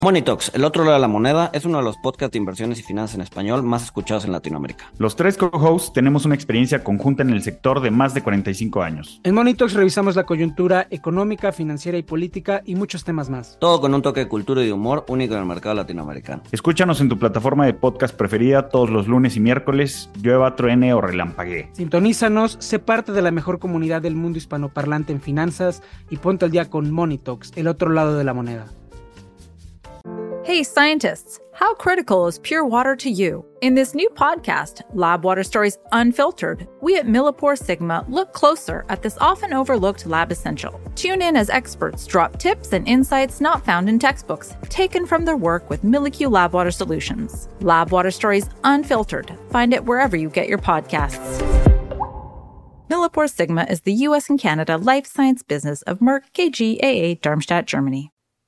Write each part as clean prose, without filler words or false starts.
Money Talks, el otro lado de la moneda, es uno de los podcasts de inversiones y finanzas en español más escuchados en Latinoamérica. Los tres co-hosts tenemos una experiencia conjunta en el sector de más de 45 años. En Money Talks revisamos la coyuntura económica, financiera y política y muchos temas más. Todo con un toque de cultura y de humor único en el mercado latinoamericano. Escúchanos en tu plataforma de podcast preferida todos los lunes y miércoles, llueva, truene o relampaguee. Sintonízanos, sé parte de la mejor comunidad del mundo hispanoparlante en finanzas y ponte al día con Money Talks, el otro lado de la moneda. Hey, scientists, how critical is pure water to you? In this new podcast, Lab Water Stories Unfiltered, we at Millipore Sigma look closer at this often overlooked lab essential. Tune in as experts drop tips and insights not found in textbooks, taken from their work with Milliq Lab Water Solutions. Lab Water Stories Unfiltered. Find it wherever you get your podcasts. Millipore Sigma is the US and Canada life science business of Merck KGaA, Darmstadt, Germany.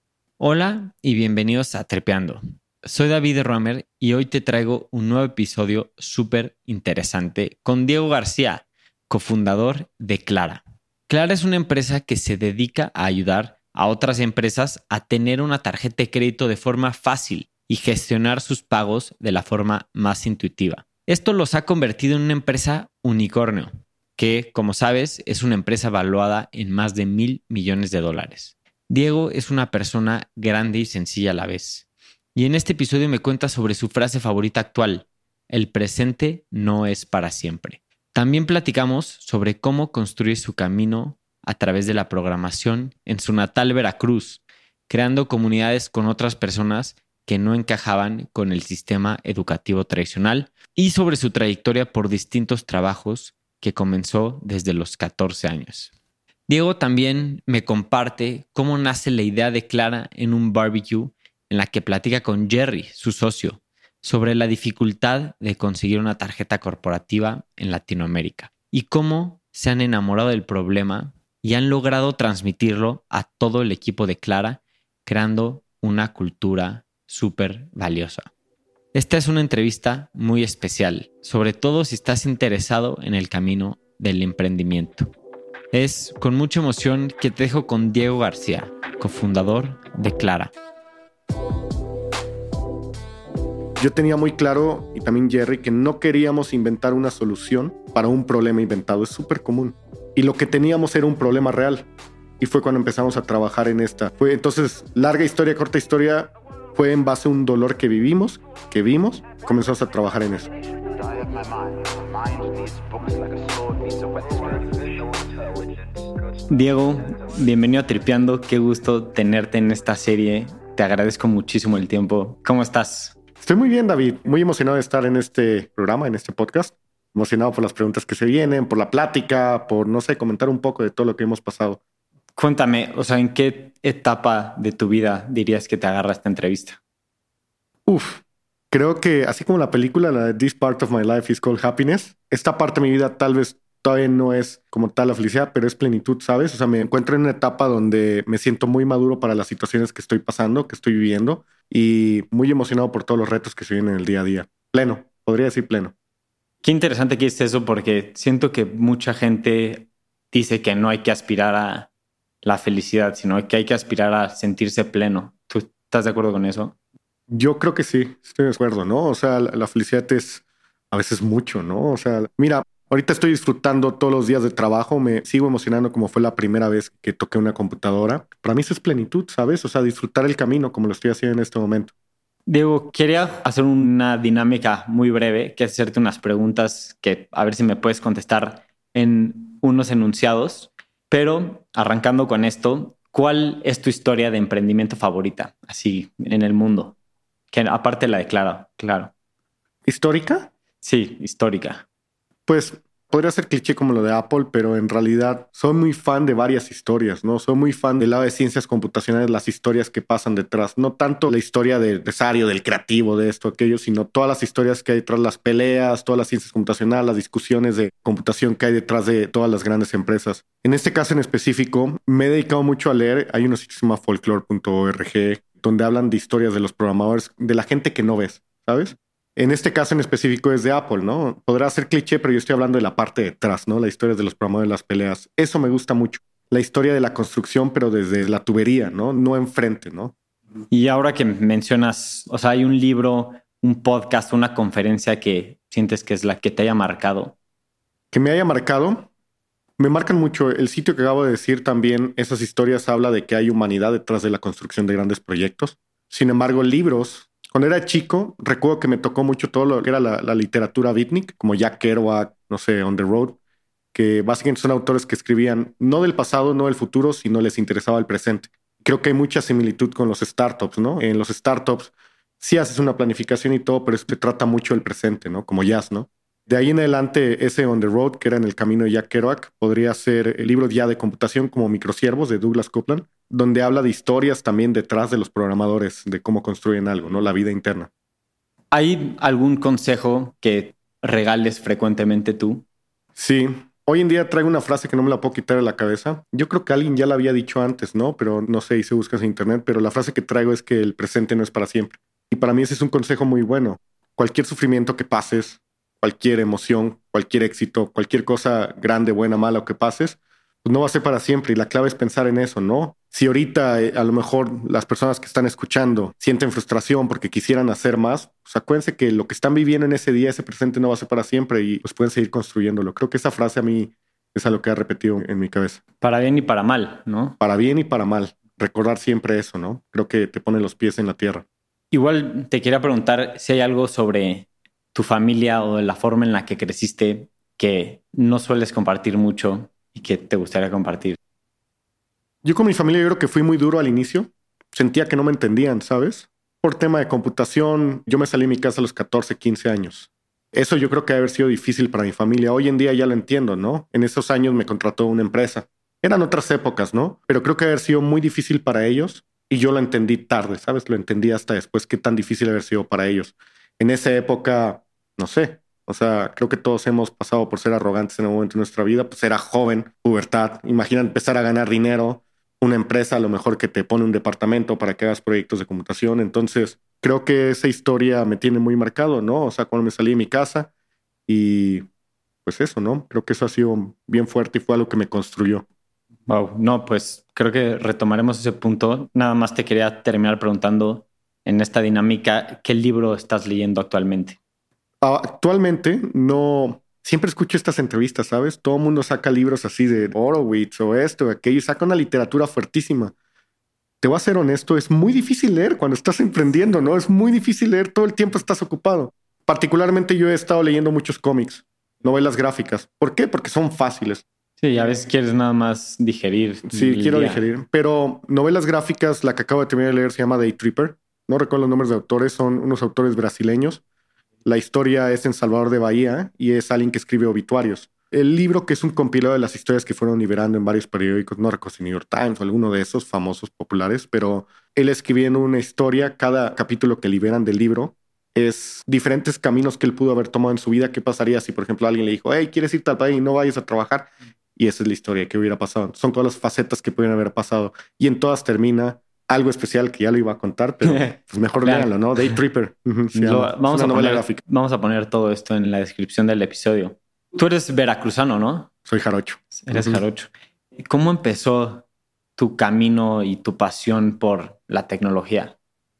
Hola y bienvenidos a Trepeando. Soy David Romer y hoy te traigo un nuevo episodio súper interesante con Diego García, cofundador de Clara. Clara es una empresa que se dedica a ayudar a otras empresas a tener una tarjeta de crédito de forma fácil y gestionar sus pagos de la forma más intuitiva. Esto los ha convertido en una empresa unicornio, que, como sabes, es una empresa valuada en más de $1,000 millones. Diego es una persona grande y sencilla a la vez. Y en este episodio me cuenta sobre su frase favorita actual: el presente no es para siempre. También platicamos sobre cómo construir su camino a través de la programación en su natal Veracruz, creando comunidades con otras personas que no encajaban con el sistema educativo tradicional, y sobre su trayectoria por distintos trabajos que comenzó desde los 14 años. Diego también me comparte cómo nace la idea de Clara en un barbecue en la que platica con Jerry, su socio, sobre la dificultad de conseguir una tarjeta corporativa en Latinoamérica y cómo se han enamorado del problema y han logrado transmitirlo a todo el equipo de Clara, creando una cultura súper valiosa. Esta es una entrevista muy especial, sobre todo si estás interesado en el camino del emprendimiento. Es con mucha emoción que te dejo con Diego García, cofundador de Clara. Yo tenía muy claro, y también Jerry, que no queríamos inventar una solución para un problema inventado. Es súper común. Y lo que teníamos era un problema real. Y fue cuando empezamos a trabajar en esta. Entonces, larga historia, corta historia, fue en base a un dolor que vivimos, que vimos, comenzamos a trabajar en eso. Diego, bienvenido a Tripeando. Qué gusto tenerte en esta serie. Te agradezco muchísimo el tiempo. ¿Cómo estás? Estoy muy bien, David. Muy emocionado de estar en este programa, en este podcast. Emocionado por las preguntas que se vienen, por la plática, por, comentar un poco de todo lo que hemos pasado. Cuéntame, ¿en qué etapa de tu vida dirías que te agarra esta entrevista? Creo que así como la película, la de This Part of My Life is Called Happiness, esta parte de mi vida tal vez todavía no es como tal la felicidad, pero es plenitud, ¿sabes? Me encuentro en una etapa donde me siento muy maduro para las situaciones que estoy pasando, que estoy viviendo, y muy emocionado por todos los retos que se vienen en el día a día. Pleno, podría decir pleno. Qué interesante que es eso, porque siento que mucha gente dice que no hay que aspirar a la felicidad, sino que hay que aspirar a sentirse pleno. ¿Tú estás de acuerdo con eso? Yo creo que sí, estoy de acuerdo, ¿no? La felicidad es a veces mucho, ¿no? Mira, ahorita estoy disfrutando todos los días de trabajo, me sigo emocionando como fue la primera vez que toqué una computadora. Para mí eso es plenitud, ¿sabes? Disfrutar el camino como lo estoy haciendo en este momento. Diego, quería hacer una dinámica muy breve, que es hacerte unas preguntas que a ver si me puedes contestar en unos enunciados. Pero arrancando con esto, ¿cuál es tu historia de emprendimiento favorita, así, en el mundo? Que aparte de la de Clara, claro. ¿Histórica? Sí, histórica. Pues podría ser cliché como lo de Apple, pero en realidad soy muy fan de varias historias, ¿no? Soy muy fan del lado de ciencias computacionales, las historias que pasan detrás. No tanto la historia del empresario, del creativo, de esto, aquello, sino todas las historias que hay detrás, las peleas, todas las ciencias computacionales, las discusiones de computación que hay detrás de todas las grandes empresas. En este caso en específico, me he dedicado mucho a leer. Hay unos sitios que se llama folklore.org, donde hablan de historias de los programadores, de la gente que no ves, ¿sabes? En este caso en específico es de Apple, ¿no? Podrá ser cliché, pero yo estoy hablando de la parte de atrás, ¿no? La historia de los programadores, las peleas. Eso me gusta mucho. La historia de la construcción, pero desde la tubería, ¿no? No enfrente, ¿no? Y ahora que mencionas, o sea, hay un libro, un podcast, una conferencia que sientes que es la que te haya marcado. Que me haya marcado, me marcan mucho. El sitio que acabo de decir también, esas historias habla de que hay humanidad detrás de la construcción de grandes proyectos. Sin embargo, libros, cuando era chico, recuerdo que me tocó mucho todo lo que era la literatura beatnik, como Jack Kerouac, no sé, On the Road, que básicamente son autores que escribían no del pasado, no del futuro, sino les interesaba el presente. Creo que hay mucha similitud con los startups, ¿no? En los startups sí haces una planificación y todo, pero se trata mucho del presente, ¿no? Como jazz, ¿no? De ahí en adelante, ese On the Road, que era en el camino de Jack Kerouac, podría ser el libro ya de computación como Microsiervos de Douglas Coupland, donde habla de historias también detrás de los programadores, de cómo construyen algo, ¿no? La vida interna. ¿Hay algún consejo que regales frecuentemente tú? Sí. Hoy en día traigo una frase que no me la puedo quitar de la cabeza. Yo creo que alguien ya la había dicho antes, ¿no? Pero no sé, y se busca en internet, pero la frase que traigo es que el presente no es para siempre. Y para mí ese es un consejo muy bueno. Cualquier sufrimiento que pases, cualquier emoción, cualquier éxito, cualquier cosa grande, buena, mala o que pases, pues no va a ser para siempre. Y la clave es pensar en eso, ¿no? Si ahorita a lo mejor las personas que están escuchando sienten frustración porque quisieran hacer más, pues acuérdense que lo que están viviendo en ese día, ese presente no va a ser para siempre y pues pueden seguir construyéndolo. Creo que esa frase a mí es algo que ha repetido en mi cabeza. Para bien y para mal, ¿no? Para bien y para mal. Recordar siempre eso, ¿no? Creo que te pone los pies en la tierra. Igual te quería preguntar si hay algo sobre tu familia o de la forma en la que creciste que no sueles compartir mucho y que te gustaría compartir. Yo con mi familia yo creo que fui muy duro al inicio. Sentía que no me entendían, ¿sabes? Por tema de computación, yo me salí de mi casa a los 14, 15 años. Eso yo creo que debe haber sido difícil para mi familia. Hoy en día ya lo entiendo, ¿no? En esos años me contrató una empresa. Eran otras épocas, ¿no? Pero creo que debe haber sido muy difícil para ellos y yo lo entendí tarde, ¿sabes? Lo entendí hasta después qué tan difícil debe haber sido para ellos. En esa época, no sé. O sea, creo que todos hemos pasado por ser arrogantes en algún momento de nuestra vida. Pues era joven, pubertad. Imagina empezar a ganar dinero. Una empresa a lo mejor que te pone un departamento para que hagas proyectos de computación. Entonces, creo que esa historia me tiene muy marcado, ¿no? O sea, cuando me salí de mi casa y pues eso, ¿no? Creo que eso ha sido bien fuerte y fue algo que me construyó. Wow, no, pues creo que retomaremos ese punto. Nada más te quería terminar preguntando en esta dinámica, ¿qué libro estás leyendo actualmente? Actualmente no... Siempre escucho estas entrevistas, ¿sabes? Todo el mundo saca libros así de Horowitz o esto o aquello y saca una literatura fuertísima. Te voy a ser honesto, es muy difícil leer cuando estás emprendiendo, ¿no? Es muy difícil leer, todo el tiempo estás ocupado. Particularmente yo he estado leyendo muchos cómics, novelas gráficas. ¿Por qué? Porque son fáciles. Sí, a veces quieres nada más digerir. Sí, quiero digerir. Pero novelas gráficas, la que acabo de terminar de leer se llama Day Tripper. No recuerdo los nombres de autores, son unos autores brasileños. La historia es en Salvador de Bahía y es alguien que escribe obituarios. El libro, que es un compilado de las historias que fueron liberando en varios periódicos, no recuerdo si New York Times o alguno de esos famosos populares, pero él escribiendo una historia, cada capítulo que liberan del libro es diferentes caminos que él pudo haber tomado en su vida. ¿Qué pasaría si, por ejemplo, alguien le dijo, hey, ¿quieres irte al país y no vayas a trabajar? Y esa es la historia que hubiera pasado. Son todas las facetas que pudieran haber pasado. Y en todas termina algo especial que ya lo iba a contar, pero pues mejor léanlo, ¿no? Day Tripper. Vamos a poner todo esto en la descripción del episodio. Tú eres veracruzano, ¿no? Soy jarocho. Eres jarocho. ¿Cómo empezó tu camino y tu pasión por la tecnología?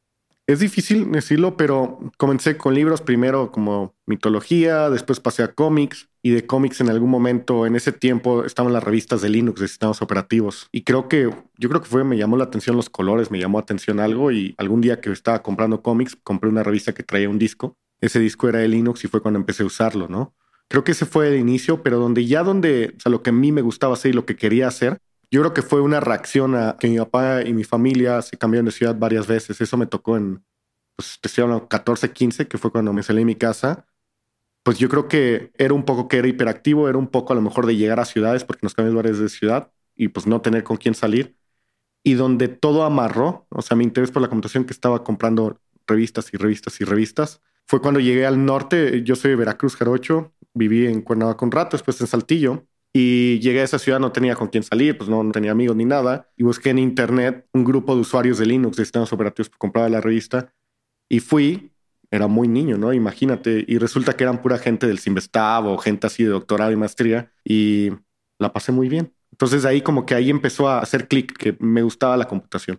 Es difícil decirlo, pero comencé con libros primero como mitología, después pasé a cómics y de cómics en algún momento, en ese tiempo estaban las revistas de Linux, de sistemas operativos. Y yo creo que me llamó la atención los colores, me llamó atención algo y algún día que estaba comprando cómics, compré una revista que traía un disco. Ese disco era de Linux y fue cuando empecé a usarlo, ¿no? Creo que ese fue el inicio, pero o sea, lo que a mí me gustaba hacer y lo que quería hacer, yo creo que fue una reacción a que mi papá y mi familia se cambiaron de ciudad varias veces. Eso me tocó pues te estoy hablando 14, 15, que fue cuando me salí de mi casa. Pues yo creo que era un poco que era hiperactivo, era un poco a lo mejor de llegar a ciudades porque nos cambiamos varias de ciudad y pues no tener con quién salir. Y donde todo amarró, o sea, mi interés por la computación, que estaba comprando revistas y revistas y revistas, fue cuando llegué al norte. Yo soy de Veracruz, jarocho, viví en Cuernavaca un rato, después en Saltillo. Y llegué a esa ciudad, no tenía con quién salir, pues no tenía amigos ni nada. Y busqué en internet un grupo de usuarios de Linux, de sistemas operativos, que compraba la revista. Y fui, era muy niño, ¿no? Imagínate. Y resulta que eran pura gente del Simvestab o gente así de doctorado y maestría. Y la pasé muy bien. Entonces ahí como que ahí empezó a hacer clic, que me gustaba la computación.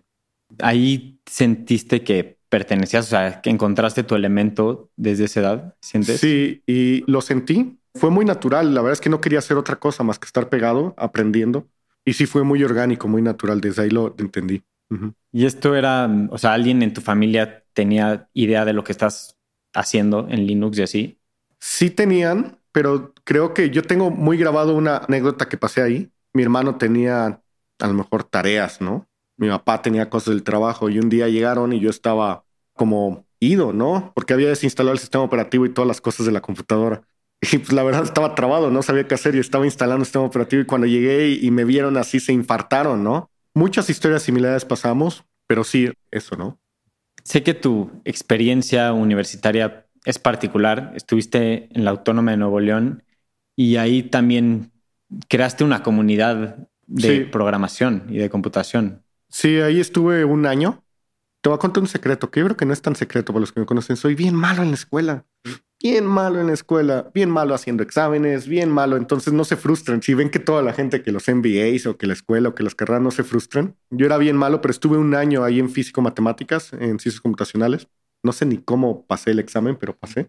¿Ahí sentiste que pertenecías, o sea, que encontraste tu elemento desde esa edad? ¿Sientes? Sí, y lo sentí. Fue muy natural. La verdad es que no quería hacer otra cosa más que estar pegado, aprendiendo. Y sí fue muy orgánico, muy natural. Desde ahí lo entendí. Uh-huh. ¿Y esto era, o sea, alguien en tu familia tenía idea de lo que estás haciendo en Linux y así? Sí tenían, pero creo que yo tengo muy grabado una anécdota que pasé ahí. Mi hermano tenía a lo mejor tareas, ¿no? Mi papá tenía cosas del trabajo y un día llegaron y yo estaba como ido, ¿no? Porque había desinstalado el sistema operativo y todas las cosas de la computadora. Y pues la verdad estaba trabado, no sabía qué hacer y estaba instalando el sistema operativo y cuando llegué y me vieron así se infartaron, ¿no? Muchas historias similares pasamos, pero sí, eso, ¿no? Sé que tu experiencia universitaria es particular. Estuviste en la Autónoma de Nuevo León y ahí también creaste una comunidad de programación y de computación. Sí, ahí estuve un año. Te voy a contar un secreto, que yo creo que no es tan secreto para los que me conocen. Soy bien malo en la escuela. Bien malo en la escuela. Bien malo haciendo exámenes. Bien malo. Entonces no se frustren. Si ven que toda la gente que los MBAs o que la escuela o que las carreras no se frustran. Yo era bien malo, pero estuve un año ahí en físico-matemáticas, en ciencias computacionales. No sé ni cómo pasé el examen, pero pasé.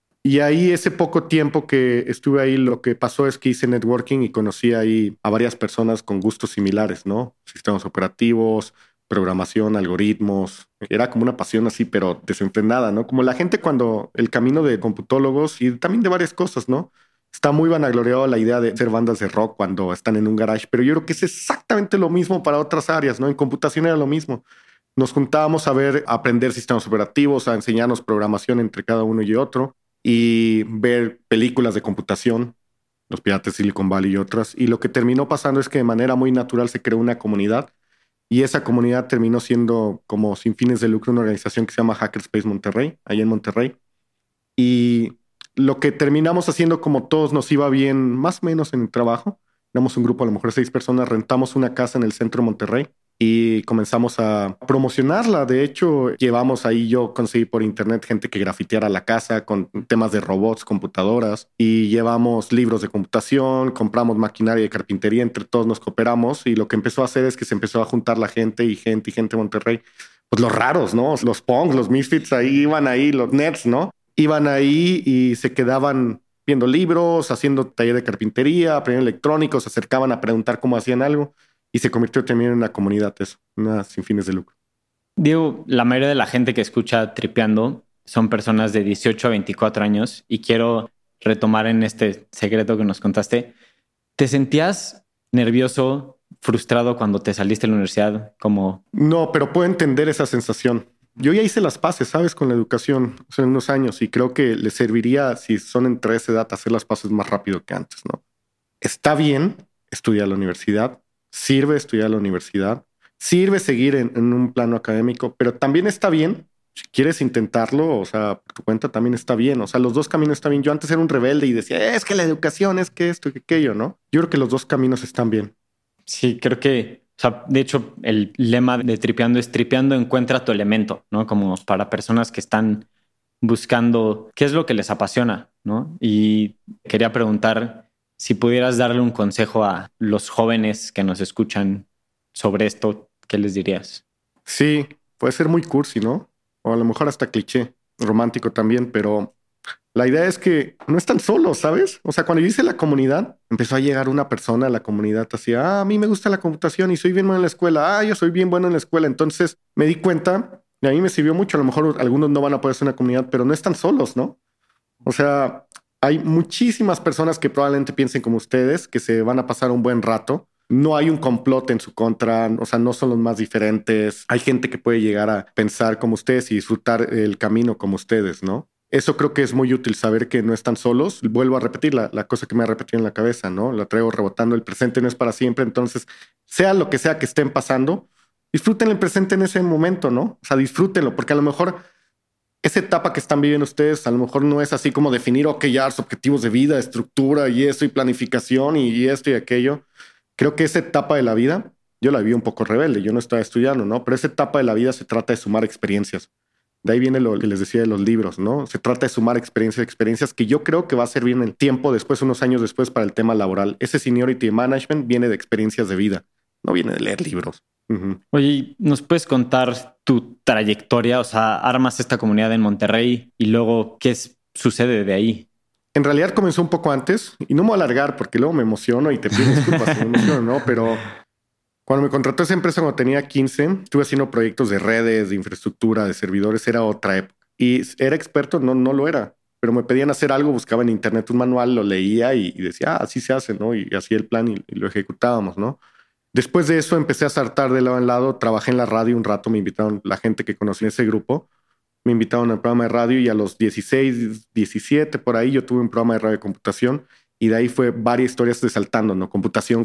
Y ahí ese poco tiempo que estuve ahí, lo que pasó es que hice networking y conocí ahí a varias personas con gustos similares, ¿no? Sistemas operativos, programación, algoritmos. Era como una pasión así, pero desenfrenada, ¿no? Como la gente cuando el camino de computólogos y también de varias cosas, ¿no? Está muy vanagloriado la idea de hacer bandas de rock cuando están en un garage, pero yo creo que es exactamente lo mismo para otras áreas, ¿no? En computación era lo mismo. Nos juntábamos a aprender sistemas operativos, a enseñarnos programación entre cada uno y otro y ver películas de computación, Los Piratas de Silicon Valley y otras. Y lo que terminó pasando es que de manera muy natural se creó una comunidad y esa comunidad terminó siendo como sin fines de lucro una organización que se llama Hackerspace Monterrey, ahí en Monterrey. Y lo que terminamos haciendo, como todos nos iba bien más o menos en el trabajo, éramos un grupo a lo mejor 6 personas, rentamos una casa en el centro de Monterrey y comenzamos a promocionarla. De hecho, llevamos ahí, yo conseguí por internet gente que grafiteara la casa con temas de robots, computadoras, y llevamos libros de computación, compramos maquinaria de carpintería, entre todos nos cooperamos y lo que empezó a hacer es que se empezó a juntar la gente y gente de Monterrey. Pues los raros, ¿no? Los punks, los misfits, ahí iban ahí, los nerds, ¿no? Iban ahí y se quedaban viendo libros, haciendo taller de carpintería, aprendiendo electrónicos, se acercaban a preguntar cómo hacían algo. Y se convirtió también en una comunidad, eso, una sin fines de lucro. Diego, la mayoría de la gente que escucha Tripeando son personas de 18 a 24 años y quiero retomar en este secreto que nos contaste. ¿Te sentías nervioso, frustrado cuando te saliste de la universidad? No, pero puedo entender esa sensación. Yo ya hice las paces, ¿sabes? Con la educación hace unos años y creo que les serviría, si son entre esa edad, hacer las paces más rápido que antes, ¿no? Está bien estudiar a la universidad. Sirve estudiar a la universidad, sirve seguir en un plano académico, pero también está bien, si quieres intentarlo, o sea, por tu cuenta también está bien, o sea, los dos caminos están bien. Yo antes era un rebelde y decía, es que la educación, es que esto y que aquello, ¿no? Yo creo que los dos caminos están bien. Sí, creo que, o sea, de hecho, el lema de Tripeando es Tripeando encuentra tu elemento, ¿no? Como para personas que están buscando qué es lo que les apasiona, ¿no? Y quería preguntar si pudieras darle un consejo a los jóvenes que nos escuchan sobre esto, ¿qué les dirías? Sí, puede ser muy cursi, ¿no? O a lo mejor hasta cliché, romántico también, pero la idea es que no están solos, ¿sabes? O sea, cuando yo hice la comunidad, empezó a llegar una persona a la comunidad así, a mí me gusta la computación y soy bien bueno en la escuela, yo soy bien bueno en la escuela. Entonces me di cuenta y a mí me sirvió mucho. A lo mejor algunos no van a poder ser una comunidad, pero no están solos, ¿no? O sea, hay muchísimas personas que probablemente piensen como ustedes, que se van a pasar un buen rato. No hay un complot en su contra, o sea, no son los más diferentes. Hay gente que puede llegar a pensar como ustedes y disfrutar el camino como ustedes, ¿no? Eso creo que es muy útil, saber que no están solos. Vuelvo a repetir la cosa que me ha repetido en la cabeza, ¿no? La traigo rebotando. El presente no es para siempre. Entonces, sea lo que sea que estén pasando, disfruten el presente en ese momento, ¿no? O sea, disfrútenlo, porque a lo mejor esa etapa que están viviendo ustedes a lo mejor no es así como definir, ya los objetivos de vida, estructura y eso y planificación y esto y aquello. Creo que esa etapa de la vida, yo la viví un poco rebelde, yo no estaba estudiando, ¿no? Pero esa etapa de la vida se trata de sumar experiencias. De ahí viene lo que les decía de los libros, ¿no? Se trata de sumar experiencias que yo creo que va a servir en el tiempo después, unos años después, para el tema laboral. Ese seniority management viene de experiencias de vida, no viene de leer libros. Uh-huh. Oye, ¿nos puedes contar tu trayectoria? O sea, armas esta comunidad en Monterrey y luego, ¿qué sucede de ahí? En realidad comenzó un poco antes y no me voy a alargar porque luego me emociono y te pido disculpas si me emociono, ¿no? Pero cuando me contrató esa empresa cuando tenía 15, estuve haciendo proyectos de redes, de infraestructura, de servidores. Era otra época. Y era experto, no lo era. Pero me pedían hacer algo, buscaba en internet un manual, lo leía y decía, así se hace, ¿no? Y hacía el plan y lo ejecutábamos, ¿no? Después de eso empecé a saltar de lado en lado. Trabajé en la radio un rato, me invitaron la gente que conocí en ese grupo. Me invitaron al programa de radio y a los 16, 17 por ahí yo tuve un programa de radio de computación y de ahí fue varias historias de saltando, ¿no? Computación,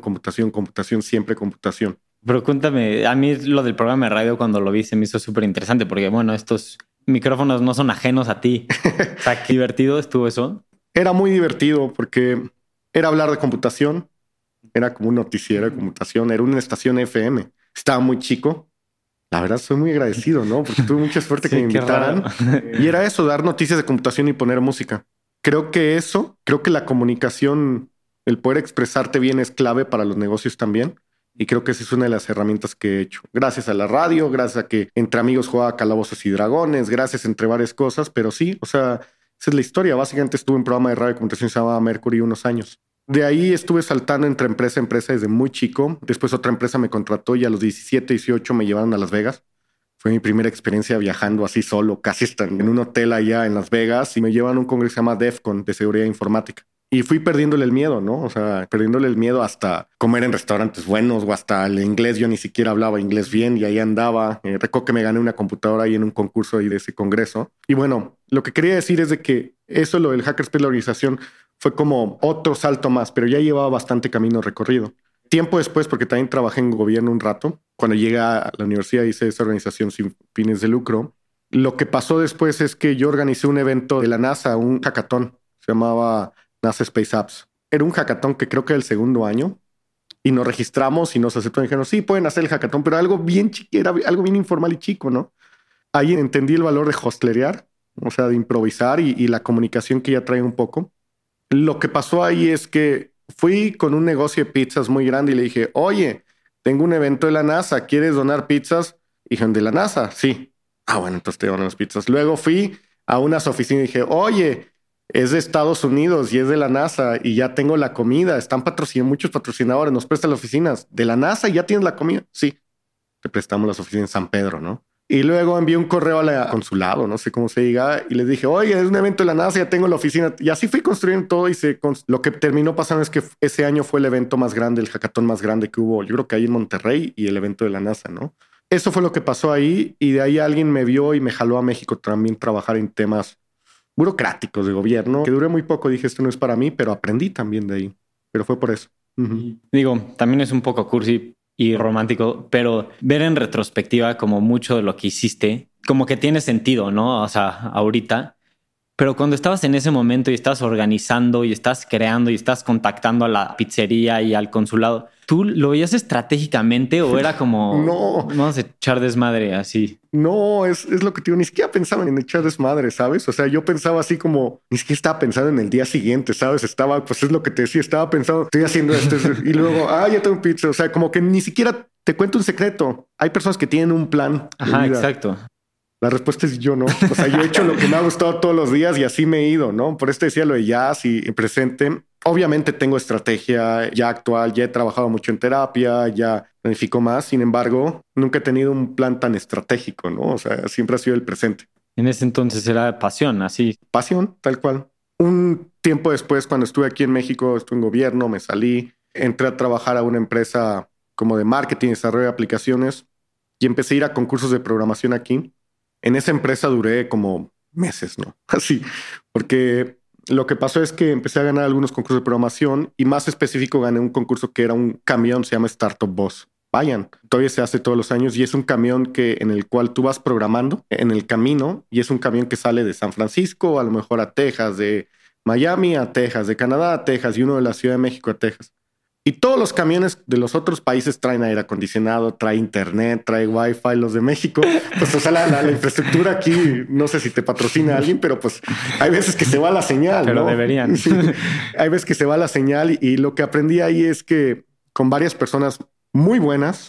siempre computación. Pero cuéntame, a mí lo del programa de radio cuando lo vi se me hizo súper interesante porque, bueno, estos micrófonos no son ajenos a ti. O sea, qué divertido estuvo eso. Era muy divertido porque era hablar de computación, era como un noticiero de computación, era una estación FM. Estaba muy chico. La verdad, soy muy agradecido, ¿no? Porque tuve mucha suerte que me invitaran. Y era eso, dar noticias de computación y poner música. Creo que la comunicación, el poder expresarte bien es clave para los negocios también. Y creo que esa es una de las herramientas que he hecho. Gracias a la radio, gracias a que entre amigos jugaba Calabozos y Dragones, gracias entre varias cosas. Pero sí, o sea, esa es la historia. Básicamente estuve en un programa de radio de computación que se llamaba Mercury unos años. De ahí estuve saltando entre empresa a empresa desde muy chico. Después otra empresa me contrató y a los 17, 18 me llevaron a Las Vegas. Fue mi primera experiencia viajando así solo, casi en un hotel allá en Las Vegas y me llevan a un congreso que se llama DEFCON de seguridad informática. Y fui perdiéndole el miedo, ¿no? O sea, perdiéndole el miedo hasta comer en restaurantes buenos o hasta el inglés. Yo ni siquiera hablaba inglés bien y ahí andaba. Recuerdo que me gané una computadora ahí en un concurso ahí de ese congreso. Y bueno, lo que quería decir es de que eso, lo del Hackerspace, la organización, fue como otro salto más, pero ya llevaba bastante camino recorrido. Tiempo después, porque también trabajé en gobierno un rato, cuando llegué a la universidad hice esa organización sin fines de lucro. Lo que pasó después es que yo organicé un evento de la NASA, un hackathon, se llamaba NASA Space Apps. Era un hackathon que creo que era el segundo año y nos registramos y nos aceptaron y dijeron, sí, pueden hacer el hackathon, pero algo bien era algo bien informal y chico, ¿no? Ahí entendí el valor de hostlerear, o sea, de improvisar y la comunicación que ya trae un poco. Lo que pasó ahí es que fui con un negocio de pizzas muy grande y le dije, oye, tengo un evento de la NASA, ¿quieres donar pizzas? Y dijeron, ¿de la NASA? Sí. Ah, bueno, entonces te donan las pizzas. Luego fui a unas oficinas y dije, oye, es de Estados Unidos y es de la NASA y ya tengo la comida. Están patrocinando muchos patrocinadores, nos prestan las oficinas de la NASA y ya tienes la comida. Sí, te prestamos las oficinas en San Pedro, ¿no? Y luego envié un correo al consulado, no sé cómo se diga, y les dije, oye, es un evento de la NASA, ya tengo la oficina. Y así fui construyendo todo y lo que terminó pasando es que ese año fue el evento más grande, el hackathon más grande que hubo, yo creo que ahí en Monterrey y el evento de la NASA, ¿no? Eso fue lo que pasó ahí y de ahí alguien me vio y me jaló a México también trabajar en temas burocráticos de gobierno, que duré muy poco. Dije, esto no es para mí, pero aprendí también de ahí. Pero fue por eso. Uh-huh. Digo, también es un poco cursi y romántico, pero ver en retrospectiva como mucho de lo que hiciste, como que tiene sentido, ¿no? O sea, ahorita. Pero cuando estabas en ese momento y estás organizando y estás creando y estás contactando a la pizzería y al consulado, ¿tú lo veías estratégicamente o era como no, vamos a echar desmadre así? No, es lo que te digo, ni siquiera pensaba en echar desmadre, ¿sabes? O sea, yo pensaba así como, ni siquiera estaba pensando en el día siguiente, ¿sabes? Estaba, pues es lo que te decía, estaba pensando, estoy haciendo esto y luego, ya tengo pizza. O sea, como que ni siquiera te cuento un secreto. Hay personas que tienen un plan. Ajá, exacto. La respuesta es yo no. O sea, yo he hecho lo que me ha gustado todos los días y así me he ido, ¿no? Por esto decía lo de jazz y presente. Obviamente tengo estrategia ya actual, ya he trabajado mucho en terapia, ya planifico más. Sin embargo, nunca he tenido un plan tan estratégico, ¿no? O sea, siempre ha sido el presente. En ese entonces era pasión, así. Pasión, tal cual. Un tiempo después, cuando estuve aquí en México, estuve en gobierno, me salí, entré a trabajar a una empresa como de marketing y desarrollo de aplicaciones y empecé a ir a concursos de programación aquí. En esa empresa duré como meses, ¿no? Así, porque lo que pasó es que empecé a ganar algunos concursos de programación y más específico gané un concurso que era un camión, se llama Startup Bus. Vayan, todavía se hace todos los años y es un camión en el cual tú vas programando en el camino y es un camión que sale de San Francisco, a lo mejor a Texas, de Miami a Texas, de Canadá a Texas y uno de la Ciudad de México a Texas. Y todos los camiones de los otros países traen aire acondicionado, trae internet, trae wifi. Los de México, pues o sea, la infraestructura aquí, no sé si te patrocina alguien, pero pues hay veces que se va la señal, pero ¿no? Deberían. Sí, hay veces que se va la señal y lo que aprendí ahí es que con varias personas muy buenas,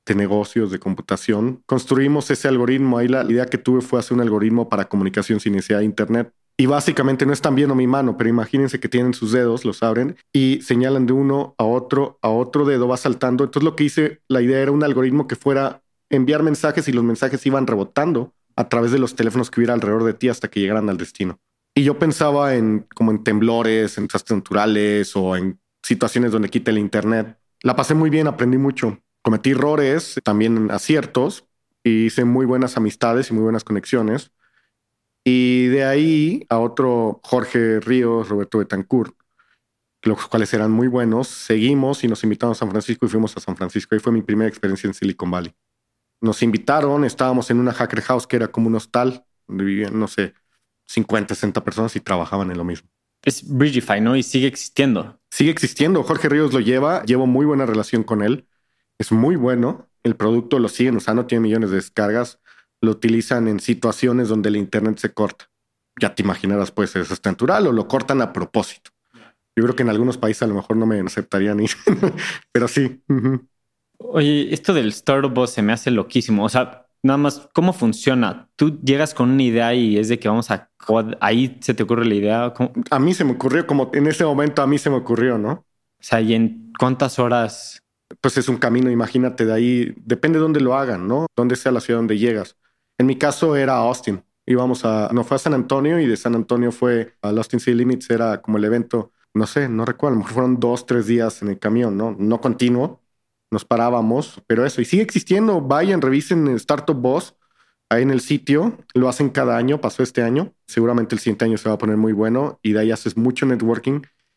de negocios, de computación. Construimos ese algoritmo. Ahí la idea que tuve fue hacer un algoritmo para comunicación sin necesidad de internet. Y básicamente no están viendo mi mano, pero imagínense que tienen sus dedos, los abren y señalan de uno a otro dedo, va saltando. Entonces lo que hice, la idea era un algoritmo que fuera enviar mensajes y los mensajes iban rebotando a través de los teléfonos que hubiera alrededor de ti hasta que llegaran al destino. Y yo pensaba como en temblores, en desastres naturales o en situaciones donde quita el internet. La pasé muy bien, aprendí mucho. Cometí errores, también aciertos, y hice muy buenas amistades y muy buenas conexiones. Y de ahí a otro, Jorge Ríos, Roberto Betancourt, los cuales eran muy buenos, seguimos y nos invitaron a San Francisco y fuimos a San Francisco. Ahí fue mi primera experiencia en Silicon Valley. Nos invitaron, estábamos en una hacker house que era como un hostal, donde vivían, no sé, 50, 60 personas y trabajaban en lo mismo. Es Bridgify, ¿no? Y sigue existiendo. Sigue existiendo. Jorge Ríos lo lleva. Llevo muy buena relación con él. Es muy bueno. El producto lo siguen usando. Tiene millones de descargas. Lo utilizan en situaciones donde el internet se corta. Ya te imaginarás, puede ser desastre natural o lo cortan a propósito. Yo creo que en algunos países a lo mejor no me aceptarían ir, pero sí. Oye, esto del Startup Bus se me hace loquísimo. O sea, nada más, ¿cómo funciona? Tú llegas con una idea y es de que vamos a... Ahí se te ocurre la idea. ¿Cómo? A mí se me ocurrió, como en ese momento a mí se me ocurrió, ¿no? O sea, ¿y en cuántas horas? Pues es un camino, imagínate, de ahí. Depende de dónde lo hagan, ¿no? Dónde sea la ciudad donde llegas. En mi caso era Austin. No fue a San Antonio y de San Antonio fue a Austin City Limits. Era como el evento, no sé, no recuerdo. A lo mejor fueron 2-3 días en el camión, ¿no? No continuo. Nos parábamos, pero eso. Y sigue existiendo. Vayan, revisen Startup Bus. Ahí en el sitio, lo hacen cada año, pasó este año, seguramente el siguiente año se va a poner muy bueno y de ahí haces mucho networking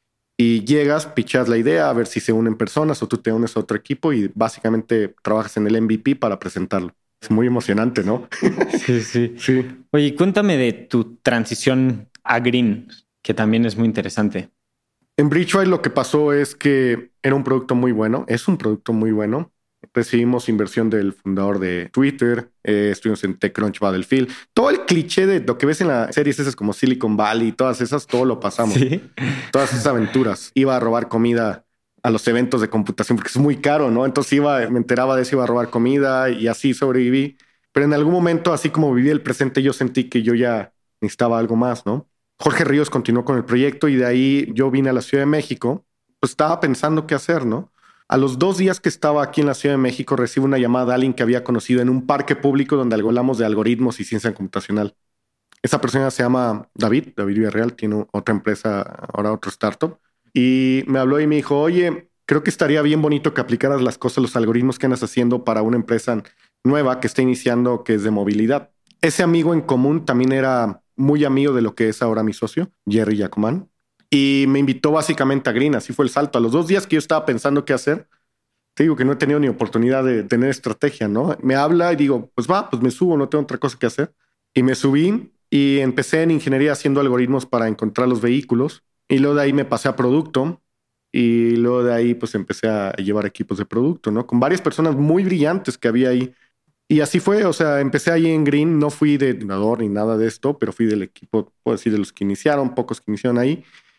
y llegas, pichas la idea a ver si se unen personas o tú te unes a otro equipo y básicamente trabajas en el MVP para presentarlo. Es muy emocionante, ¿no? Sí. Sí. Oye, cuéntame de tu transición a Green, que también es muy interesante. En Bridgefy lo que pasó es que era un producto muy bueno, es un producto muy bueno. Recibimos inversión del fundador de Twitter, estuvimos en TechCrunch, Battlefield. Todo el cliché de lo que ves en las series esas como Silicon Valley y todas esas, todo lo pasamos. ¿Sí? Todas esas aventuras. Iba a robar comida a los eventos de computación porque es muy caro, ¿no? Entonces me enteraba de eso, iba a robar comida y así sobreviví. Pero en algún momento, así como viví el presente, yo sentí que yo ya necesitaba algo más, ¿no? Jorge Ríos continuó con el proyecto y de ahí yo vine a la Ciudad de México. Pues estaba pensando qué hacer, ¿no? A los 2 días que estaba aquí en la Ciudad de México, recibo una llamada de alguien que había conocido en un parque público donde hablamos de algoritmos y ciencia computacional. Esa persona se llama David Villarreal, tiene otra empresa, ahora otro startup. Y me habló y me dijo, oye, creo que estaría bien bonito que aplicaras las cosas, los algoritmos que andas haciendo para una empresa nueva que está iniciando, que es de movilidad. Ese amigo en común también era muy amigo de lo que es ahora mi socio, Jerry Yacomán. Y me invitó básicamente a Green, así fue el salto. A los 2 días que yo estaba pensando qué hacer, te digo que no he tenido ni oportunidad de tener estrategia, ¿no? Me habla y digo, pues me subo, no tengo otra cosa que hacer. Y me subí y empecé en ingeniería haciendo algoritmos para encontrar los vehículos. Y luego de ahí me pasé a producto y luego de ahí pues empecé a llevar equipos de producto, ¿no? Con varias personas muy brillantes que había ahí. Y así fue, o sea, empecé ahí en Green, no fui de entrenador ni nada de esto, pero fui del equipo, puedo decir, de los que iniciaron, pocos que iniciaron ahí.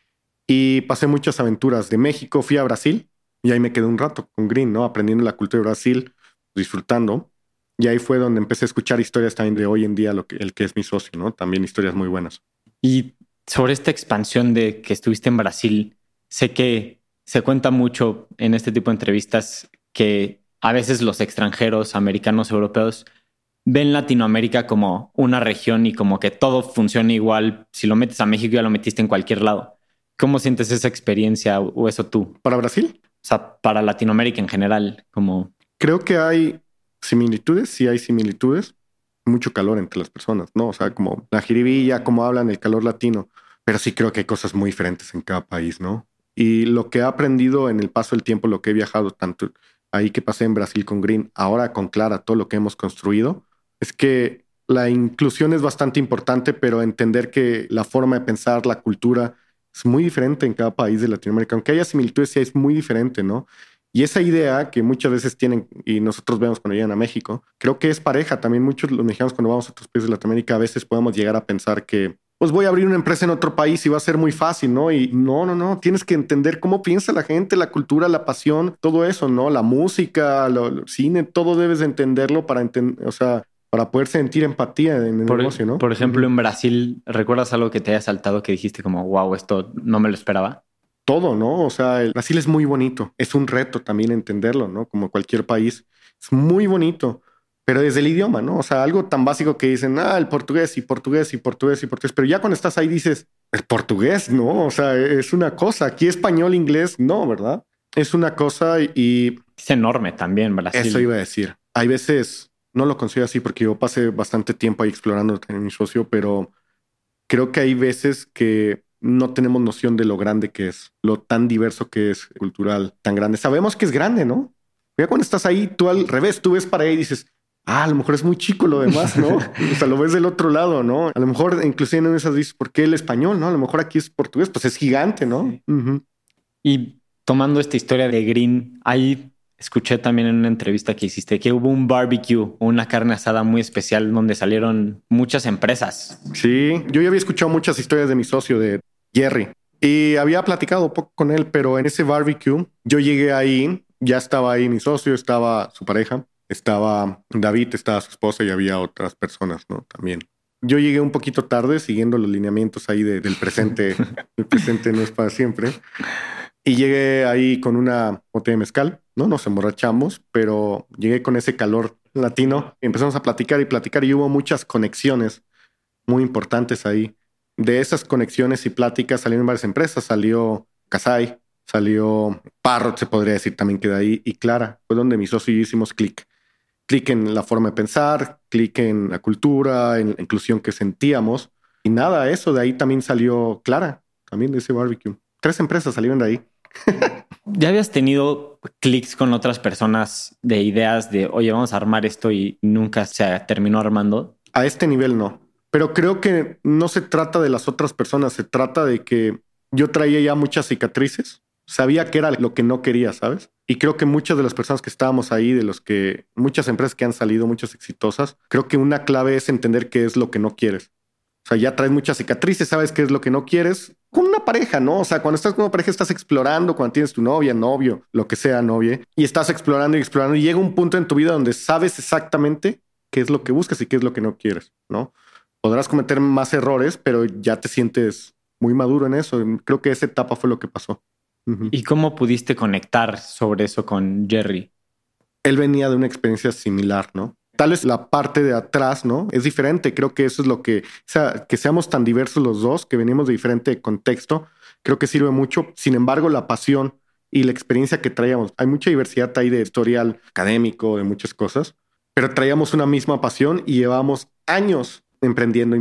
Y pasé muchas aventuras. De México fui a Brasil y ahí me quedé un rato con Green, ¿no? Aprendiendo la cultura de Brasil, disfrutando. Y ahí fue donde empecé a escuchar historias también de hoy en día, el que es mi socio, ¿no? También historias muy buenas. Y sobre esta expansión de que estuviste en Brasil, sé que se cuenta mucho en este tipo de entrevistas que a veces los extranjeros, americanos, europeos, ven Latinoamérica como una región y como que todo funciona igual. Si lo metes a México ya lo metiste en cualquier lado. ¿Cómo sientes esa experiencia o eso tú? ¿Para Brasil? O sea, para Latinoamérica en general, como... Creo que hay similitudes, sí hay similitudes. Mucho calor entre las personas, ¿no? O sea, como la jiribilla, como hablan, el calor latino. Pero sí creo que hay cosas muy diferentes en cada país, ¿no? Y lo que he aprendido en el paso del tiempo, lo que he viajado, tanto ahí que pasé en Brasil con Green, ahora con Clara, todo lo que hemos construido, es que la inclusión es bastante importante, pero entender que la forma de pensar, la cultura... es muy diferente en cada país de Latinoamérica. Aunque haya similitudes, sí es muy diferente, ¿no? Y esa idea que muchas veces tienen y nosotros vemos cuando llegan a México, creo que es pareja. También muchos los mexicanos cuando vamos a otros países de Latinoamérica a veces podemos llegar a pensar que pues voy a abrir una empresa en otro país y va a ser muy fácil, ¿no? Y no, tienes que entender cómo piensa la gente, la cultura, la pasión, todo eso, ¿no? La música, el cine, todo debes de entenderlo para para poder sentir empatía en el negocio, ¿no? Por ejemplo, en Brasil, ¿recuerdas algo que te haya saltado que dijiste como, wow, esto no me lo esperaba? Todo, ¿no? O sea, el Brasil es muy bonito. Es un reto también entenderlo, ¿no? Como cualquier país. Es muy bonito, pero desde el idioma, ¿no? O sea, algo tan básico que dicen, el portugués y portugués y portugués y portugués. Pero ya cuando estás ahí dices, el portugués, ¿no? O sea, es una cosa. Aquí español, inglés, no, ¿verdad? Es una cosa y... Es enorme también, Brasil. Eso iba a decir. Hay veces... No lo considero así porque yo pasé bastante tiempo ahí explorando en mi socio, pero creo que hay veces que no tenemos noción de lo grande que es, lo tan diverso que es, cultural, tan grande. Sabemos que es grande, ¿no? Ya cuando estás ahí, tú al revés, tú ves para ahí y dices, a lo mejor es muy chico lo demás, ¿no? O sea, lo ves del otro lado, ¿no? A lo mejor inclusive en esas dices, ¿por qué el español, no? A lo mejor aquí es portugués, pues es gigante, ¿no? Sí. Y tomando esta historia de Green, hay... Escuché también en una entrevista que hiciste que hubo un barbecue, una carne asada muy especial donde salieron muchas empresas. Sí, yo ya había escuchado muchas historias de mi socio, de Jerry, y había platicado un poco con él, pero en ese barbecue yo llegué ahí, ya estaba ahí mi socio, estaba su pareja, estaba David, estaba su esposa y había otras personas, ¿no? También. Yo llegué un poquito tarde siguiendo los lineamientos ahí del presente. El presente no es para siempre. Y llegué ahí con una botella de mezcal, ¿no? Nos emborrachamos, pero llegué con ese calor latino y empezamos a platicar y hubo muchas conexiones muy importantes ahí. De esas conexiones y pláticas salieron varias empresas. Salió Kasai, salió Parrot, se podría decir también que de ahí, y Clara. Fue donde mi socio y yo hicimos clic. Clic en la forma de pensar, clic en la cultura, en la inclusión que sentíamos. Y nada, eso de ahí también salió Clara, también de ese barbecue. 3 empresas salieron de ahí. ¿Ya habías tenido clics con otras personas de ideas de, oye, vamos a armar esto y nunca se terminó armando? A este nivel no. Pero creo que no se trata de las otras personas, se trata de que yo traía ya muchas cicatrices. Sabía que era lo que no quería, ¿sabes? Y creo que muchas de las personas que estábamos ahí, muchas empresas que han salido, muchas exitosas, creo que una clave es entender qué es lo que no quieres. O sea, ya traes muchas cicatrices, sabes qué es lo que no quieres. Con una pareja, ¿no? O sea, cuando estás con una pareja estás explorando, cuando tienes tu novia, novio, lo que sea, novia, y estás explorando y llega un punto en tu vida donde sabes exactamente qué es lo que buscas y qué es lo que no quieres, ¿no? Podrás cometer más errores, pero ya te sientes muy maduro en eso. Creo que esa etapa fue lo que pasó. ¿Y cómo pudiste conectar sobre eso con Jerry? Él venía de una experiencia similar, ¿no? Tal vez la parte de atrás, ¿no? Es diferente. Creo que eso es lo que... O sea, que seamos tan diversos los dos, que venimos de diferente contexto, creo que sirve mucho. Sin embargo, la pasión y la experiencia que traíamos... Hay mucha diversidad ahí de historial académico, de muchas cosas, pero traíamos una misma pasión y llevábamos años emprendiendo.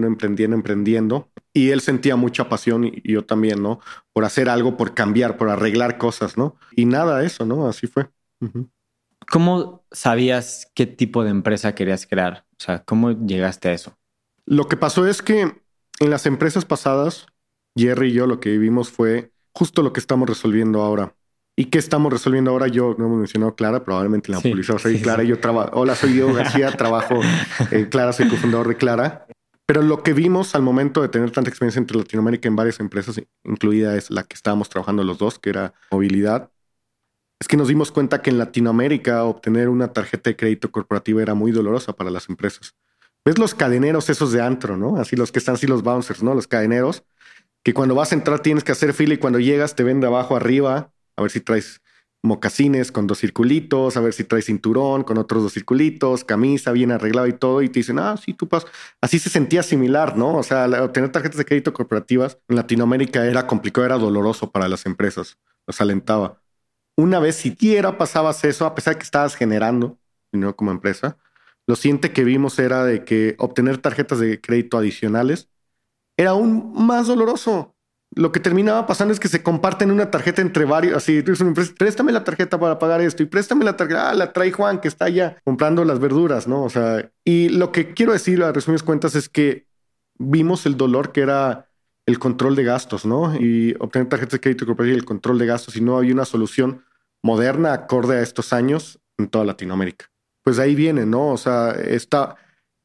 Y él sentía mucha pasión y yo también, ¿no? Por hacer algo, por cambiar, por arreglar cosas, ¿no? Y nada, eso, ¿no? Así fue. ¿Cómo sabías qué tipo de empresa querías crear? O sea, ¿cómo llegaste a eso? Lo que pasó es que en las empresas pasadas, Jerry y yo lo que vivimos fue justo lo que estamos resolviendo ahora. ¿Y qué estamos resolviendo ahora? Yo no hemos mencionado Clara, probablemente la publicidad soy Clara. Sí. Yo trabajo. Hola, soy Diego García, trabajo en Clara, soy cofundador de Clara. Pero lo que vimos al momento de tener tanta experiencia entre Latinoamérica en varias empresas, incluida es la que estábamos trabajando los dos, que era movilidad, es que nos dimos cuenta que en Latinoamérica obtener una tarjeta de crédito corporativa era muy dolorosa para las empresas. ¿Ves los cadeneros esos de antro, no? Así los que están así los bouncers, ¿no? Los cadeneros, que cuando vas a entrar tienes que hacer fila y cuando llegas te ven de abajo arriba, a ver si traes mocasines con 2 circulitos, a ver si traes cinturón con otros 2 circulitos, camisa bien arreglado y todo, y te dicen, sí, tú pasas. Así se sentía similar, ¿no? O sea, obtener tarjetas de crédito corporativas en Latinoamérica era complicado, era doloroso para las empresas, los alentaba. Una vez siquiera pasabas eso, a pesar de que estabas generando dinero como empresa, lo siguiente que vimos era de que obtener tarjetas de crédito adicionales era aún más doloroso. Lo que terminaba pasando es que se comparten una tarjeta entre varios. Así, tú eres una empresa, préstame la tarjeta para pagar esto y préstame la tarjeta. La trae Juan que está allá comprando las verduras, ¿no? O sea, y lo que quiero decir a resumidas cuentas es que vimos el dolor que era el control de gastos, ¿no? Y obtener tarjetas de crédito corporativo y el control de gastos. Y no había una solución moderna acorde a estos años en toda Latinoamérica. Pues ahí viene, ¿no? O sea,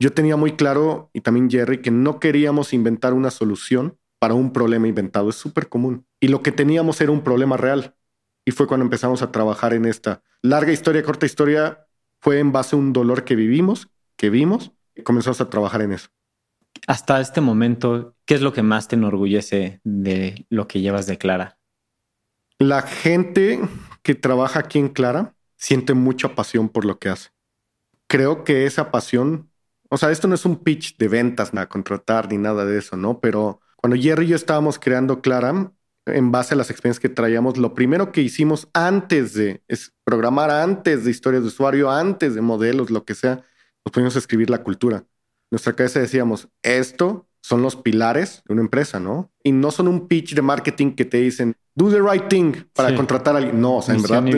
yo tenía muy claro, y también Jerry, que no queríamos inventar una solución para un problema inventado. Es súper común. Y lo que teníamos era un problema real. Y fue cuando empezamos a trabajar en esta larga historia, corta historia. Fue en base a un dolor que vimos, y comenzamos a trabajar en eso. Hasta este momento, ¿qué es lo que más te enorgullece de lo que llevas de Clara? La gente que trabaja aquí en Clara siente mucha pasión por lo que hace. Creo que esa pasión, o sea, esto no es un pitch de ventas, nada, contratar ni nada de eso, ¿no? Pero cuando Jerry y yo estábamos creando Clara, en base a las experiencias que traíamos, lo primero que hicimos es programar antes de historias de usuario, antes de modelos, lo que sea, nos poníamos a escribir la cultura. Nuestra cabeza decíamos, esto son los pilares de una empresa, ¿no? Y no son un pitch de marketing que te dicen, do the right thing para contratar a alguien. No, o sea, en verdad,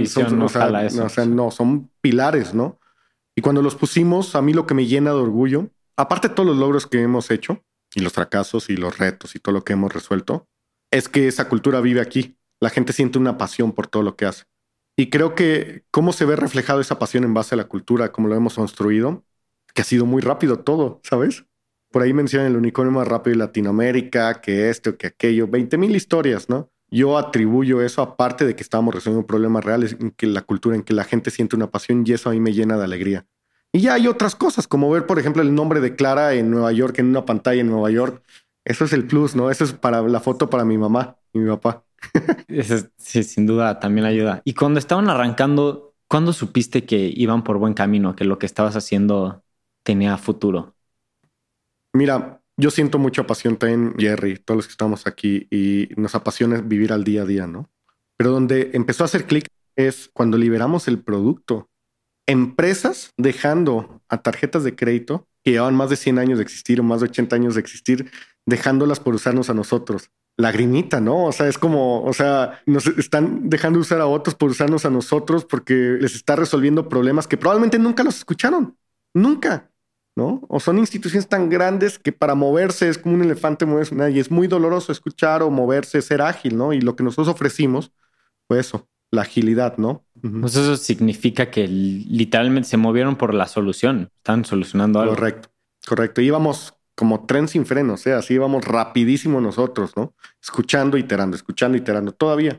son pilares, ¿no? Y cuando los pusimos, a mí lo que me llena de orgullo, aparte de todos los logros que hemos hecho, y los fracasos y los retos y todo lo que hemos resuelto, es que esa cultura vive aquí. La gente siente una pasión por todo lo que hace. Y creo que cómo se ve reflejado esa pasión en base a la cultura, cómo lo hemos construido, que ha sido muy rápido todo, ¿sabes? Por ahí mencionan el unicornio más rápido de Latinoamérica, que esto, que aquello, 20,000 historias, ¿no? Yo atribuyo eso, aparte de que estábamos resolviendo problemas reales, en que la cultura, en que la gente siente una pasión, y eso a mí me llena de alegría. Y ya hay otras cosas, como ver, por ejemplo, el nombre de Clara en Nueva York, en una pantalla en Nueva York. Eso es el plus, ¿no? Eso es para la foto para mi mamá y mi papá. Eso, sí, sin duda también ayuda. Y cuando estaban arrancando, ¿cuándo supiste que iban por buen camino, que lo que estabas haciendo tenía futuro? Mira, yo siento mucha pasión también, Jerry, todos los que estamos aquí, y nos apasiona vivir al día a día, ¿no? Pero donde empezó a hacer clic es cuando liberamos el producto. Empresas dejando a tarjetas de crédito que llevaban más de 100 años de existir o más de 80 años de existir, dejándolas por usarnos a nosotros. Lagrimita, ¿no? O sea, es como, o sea, nos están dejando usar a otros por usarnos a nosotros porque les está resolviendo problemas que probablemente nunca los escucharon. Nunca, ¿no? O son instituciones tan grandes que para moverse es como un elefante moverse y es muy doloroso escuchar o moverse, ser ágil, ¿no? Y lo que nosotros ofrecimos fue eso, la agilidad, ¿no? Pues eso significa que literalmente se movieron por la solución. Están solucionando algo. Correcto. Íbamos como tren sin frenos, ¿eh? Así íbamos rapidísimo nosotros, ¿no? Escuchando, iterando todavía.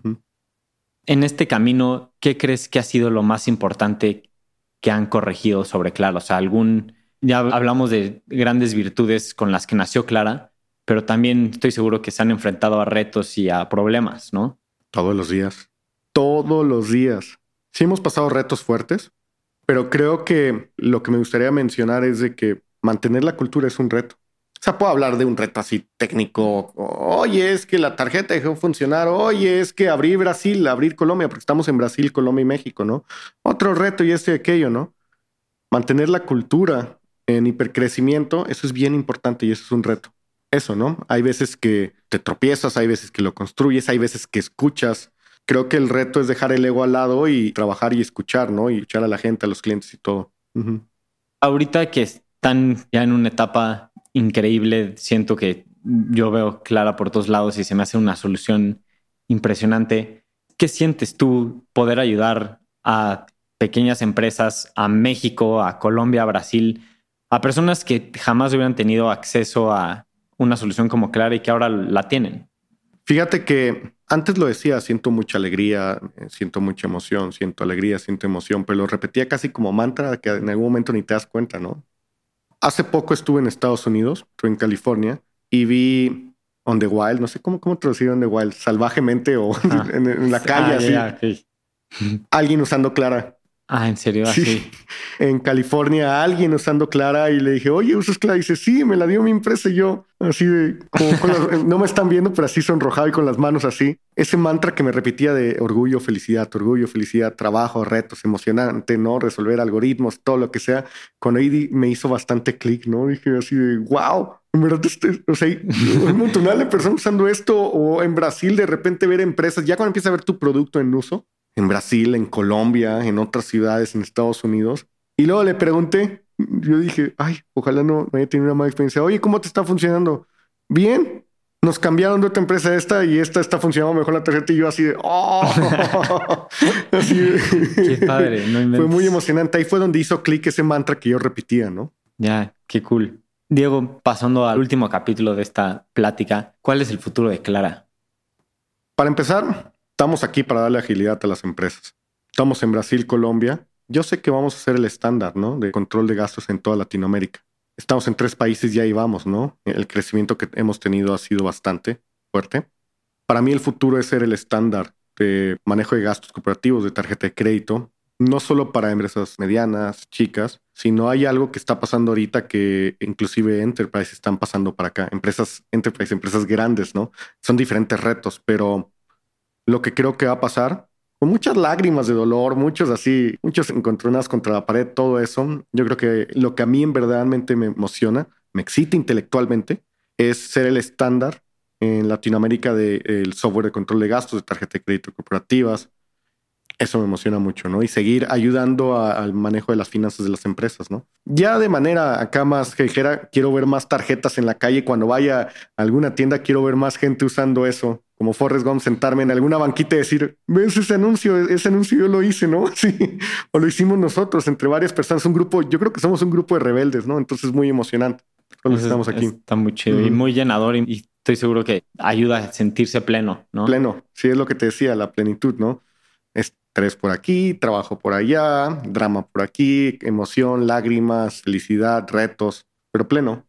En este camino, ¿qué crees que ha sido lo más importante que han corregido sobre Clara? O sea, ya hablamos de grandes virtudes con las que nació Clara, pero también estoy seguro que se han enfrentado a retos y a problemas, ¿no? Todos los días. Sí hemos pasado retos fuertes, pero creo que lo que me gustaría mencionar es de que mantener la cultura es un reto. O sea, puedo hablar de un reto así técnico. Oye, es que la tarjeta dejó de funcionar. Oye, es que abrir Brasil, abrir Colombia, porque estamos en Brasil, Colombia y México, ¿no? Otro reto y y aquello, ¿no? Mantener la cultura en hipercrecimiento, eso es bien importante y eso es un reto. Eso, ¿no? Hay veces que te tropiezas, hay veces que lo construyes, hay veces que escuchas. Creo que el reto es dejar el ego al lado y trabajar y escuchar, ¿no? Y escuchar a la gente, a los clientes y todo. Ahorita que están ya en una etapa increíble, siento que yo veo Clara por todos lados y se me hace una solución impresionante. ¿Qué sientes tú poder ayudar a pequeñas empresas, a México, a Colombia, a Brasil, a personas que jamás hubieran tenido acceso a una solución como Clara y que ahora la tienen? Fíjate que antes lo decía, siento mucha alegría, siento mucha emoción, siento alegría, siento emoción, pero lo repetía casi como mantra que en algún momento ni te das cuenta, ¿no? Hace poco estuve en Estados Unidos, estuve en California y vi On the Wild, no sé cómo traducir On the Wild, salvajemente o en la calle así. Yeah, okay. Alguien usando Clara. ¿En serio? Sí. En California, alguien usando Clara y le dije, oye, ¿usas Clara? Y dice, sí, me la dio mi empresa y yo, así de, no me están viendo, pero así sonrojado y con las manos así. Ese mantra que me repetía de orgullo, felicidad, trabajo, retos, emocionante, ¿no? Resolver algoritmos, todo lo que sea. Con ahí me hizo bastante clic, ¿no? Dije así de, wow, en verdad, o sea, un montonal de personas usando esto, o en Brasil de repente ver empresas, ya cuando empieza a ver tu producto en uso, en Brasil, en Colombia, en otras ciudades, en Estados Unidos. Y luego le pregunté, yo dije, ay, ojalá no haya tenido una mala experiencia. Oye, ¿cómo te está funcionando? Bien. Nos cambiaron de otra empresa y esta está funcionando mejor la tarjeta. Y yo así de, ¡oh! Así de, qué padre. No inventes. Fue muy emocionante. Ahí fue donde hizo clic ese mantra que yo repetía, ¿no? Ya, qué cool. Diego, pasando al último capítulo de esta plática, ¿cuál es el futuro de Clara? Para empezar, estamos aquí para darle agilidad a las empresas. Estamos en Brasil, Colombia. Yo sé que vamos a ser el estándar, ¿no?, de control de gastos en toda Latinoamérica. Estamos en 3 países y ahí vamos, ¿no? El crecimiento que hemos tenido ha sido bastante fuerte. Para mí el futuro es ser el estándar de manejo de gastos corporativos de tarjeta de crédito, no solo para empresas medianas, chicas, sino hay algo que está pasando ahorita que inclusive Enterprise están pasando para acá. Empresas Enterprise, empresas grandes, ¿no? Son diferentes retos, pero lo que creo que va a pasar, con muchas lágrimas de dolor, muchos encontronados contra la pared, todo eso, yo creo que lo que a mí verdaderamente me emociona, me excita intelectualmente, es ser el estándar en Latinoamérica del software de control de gastos de tarjeta de crédito corporativas. Eso me emociona mucho, ¿no? Y seguir ayudando al manejo de las finanzas de las empresas, ¿no? Ya de manera acá más ligera, quiero ver más tarjetas en la calle. Cuando vaya a alguna tienda, quiero ver más gente usando eso. Como Forrest Gump, sentarme en alguna banquita y decir, ¿ves ese anuncio? Ese anuncio yo lo hice, ¿no? Sí. O lo hicimos nosotros entre varias personas. Un grupo, yo creo que somos un grupo de rebeldes, ¿no? Entonces es muy emocionante. Todos estamos aquí. Está muy chido y muy llenador y estoy seguro que ayuda a sentirse pleno, ¿no? Pleno. Sí, es lo que te decía, la plenitud, ¿no? Estrés por aquí, trabajo por allá, drama por aquí, emoción, lágrimas, felicidad, retos, pero pleno.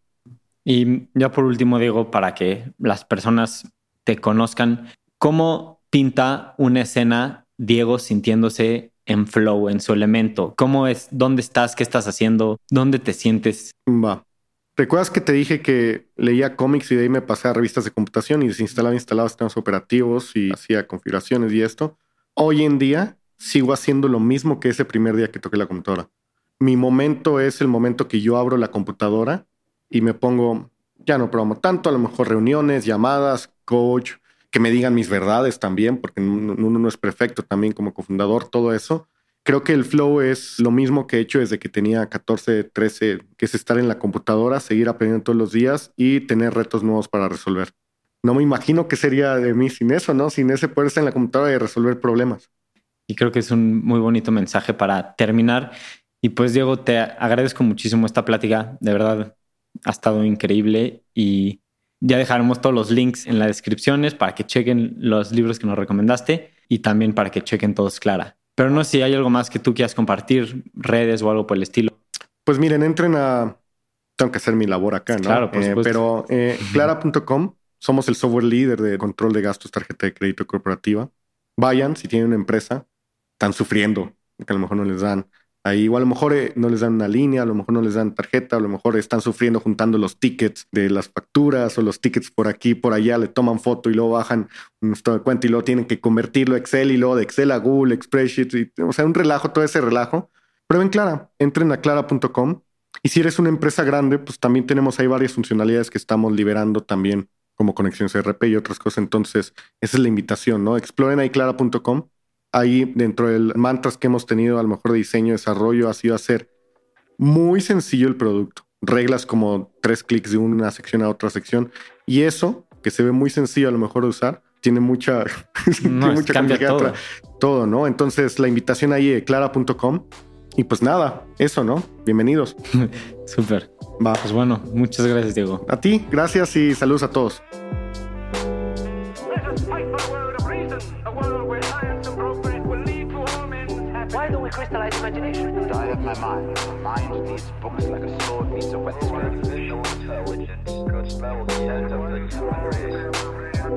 Y ya por último, Diego, para que las personas te conozcan, ¿cómo pinta una escena Diego sintiéndose en flow, en su elemento? ¿Cómo es? ¿Dónde estás? ¿Qué estás haciendo? ¿Dónde te sientes? Va. ¿Recuerdas que te dije que leía cómics y de ahí me pasé a revistas de computación y desinstalaba, instalaba sistemas operativos y hacía configuraciones y esto? Hoy en día sigo haciendo lo mismo que ese primer día que toqué la computadora. Mi momento es el momento que yo abro la computadora y me pongo, ya no programo tanto, a lo mejor reuniones, llamadas, coach, que me digan mis verdades también, porque uno no es perfecto también como cofundador, todo eso. Creo que el flow es lo mismo que he hecho desde que tenía 14, 13, que es estar en la computadora, seguir aprendiendo todos los días y tener retos nuevos para resolver. No me imagino qué sería de mí sin eso, ¿no? Sin ese poder estar en la computadora y resolver problemas. Y creo que es un muy bonito mensaje para terminar. Y pues, Diego, te agradezco muchísimo esta plática. De verdad, ha estado increíble. Y ya dejaremos todos los links en las descripciones para que chequen los libros que nos recomendaste y también para que chequen todos Clara. Pero no sé si hay algo más que tú quieras compartir, redes o algo por el estilo. Pues miren, entren a... Tengo que hacer mi labor acá, ¿no? Claro, por supuesto. Pero clara.com, somos el software líder de control de gastos, tarjeta de crédito corporativa. Vayan, si tienen una empresa, están sufriendo, que a lo mejor no les dan ahí, o a lo mejor no les dan una línea, a lo mejor no les dan tarjeta, a lo mejor están sufriendo juntando los tickets de las facturas o los tickets por aquí, por allá, le toman foto y luego bajan un estado de cuenta y luego tienen que convertirlo a Excel y luego de Excel a Google, Spreadsheet, o sea, un relajo, todo ese relajo. Prueben Clara, entren a clara.com y si eres una empresa grande, pues también tenemos ahí varias funcionalidades que estamos liberando también como conexiones ERP y otras cosas. Entonces, esa es la invitación, ¿no? Exploren ahí clara.com. Ahí dentro del mantras que hemos tenido, a lo mejor de diseño, desarrollo, ha sido hacer muy sencillo el producto. Reglas como 3 clics de una sección a otra sección. Y eso, que se ve muy sencillo a lo mejor de usar, tiene mucha, tiene mucha complejidad. Todo, ¿no? Entonces, la invitación ahí es clara.com. Y pues nada, eso, ¿no? Bienvenidos. Súper. Va. Pues bueno, muchas gracias, Diego. A ti, gracias y saludos a todos. Crystallize imagination. I have my mind. My mind needs books like a sword needs a whetstone. Artificial intelligence could spell the end of the human race.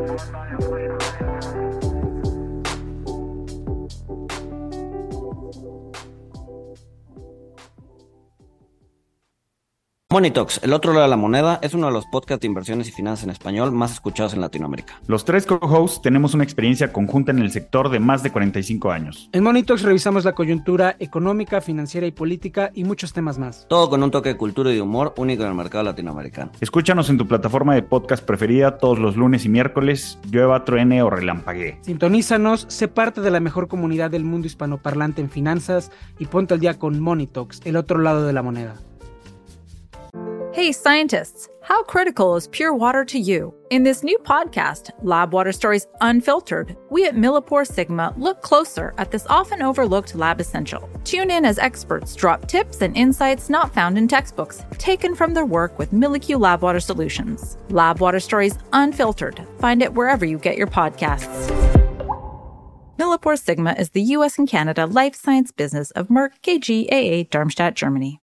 Money Talks, el otro lado de la moneda, es uno de los podcasts de inversiones y finanzas en español más escuchados en Latinoamérica. Los 3 co-hosts tenemos una experiencia conjunta en el sector de más de 45 años. En Money Talks revisamos la coyuntura económica, financiera y política y muchos temas más. Todo con un toque de cultura y de humor único en el mercado latinoamericano. Escúchanos en tu plataforma de podcast preferida todos los lunes y miércoles, llueva, truene o relampaguee. Sintonízanos, sé parte de la mejor comunidad del mundo hispanoparlante en finanzas y ponte al día con Money Talks, el otro lado de la moneda. Hey, scientists, How critical is pure water to you? In this new podcast, Lab Water Stories Unfiltered, we at Millipore Sigma look closer at this often overlooked lab essential. Tune in as experts drop tips and insights not found in textbooks, taken from their work with MilliQ Lab Water Solutions. Lab Water Stories Unfiltered. Find it wherever you get your podcasts. Millipore Sigma is the US and Canada life science business of Merck KGaA, Darmstadt, Germany.